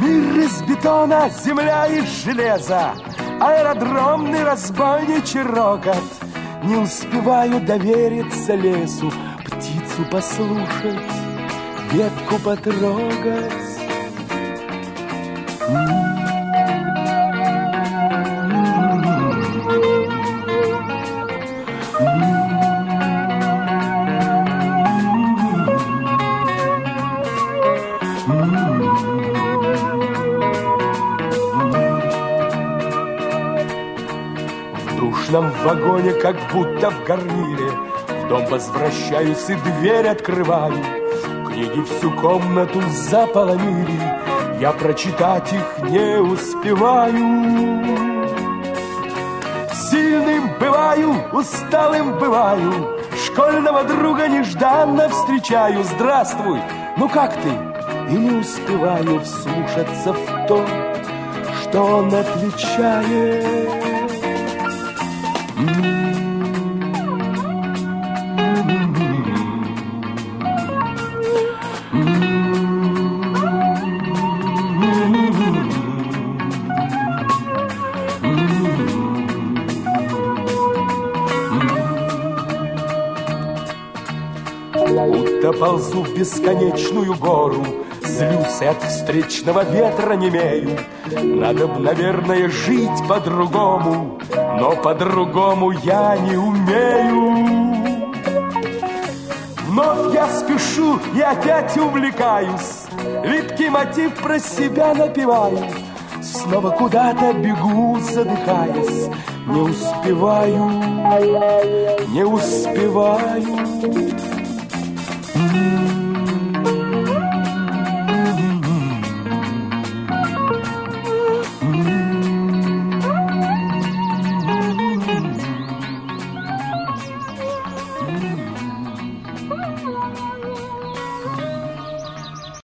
Мир из бетона, земля из железа, аэродромный разбойничий рокот. Не успеваю довериться лесу, птицу послушать, ветку потрогать. В душном вагоне, как будто в гарнире, в дом возвращаюсь и дверь открываю. Книги всю комнату заполонили, я прочитать их не успеваю. Сильным бываю, усталым бываю, школьного друга нежданно встречаю. Здравствуй, ну как ты? И не успеваю вслушаться в то, что он отвечает. Будто ползу в бесконечную гору, злюсь от встречного ветра немею. Надо б, наверное, жить по-другому, но по-другому я не умею. Вновь я спешу и опять увлекаюсь, липкий мотив про себя напеваю. Снова куда-то бегу, задыхаясь, не успеваю, не успеваю.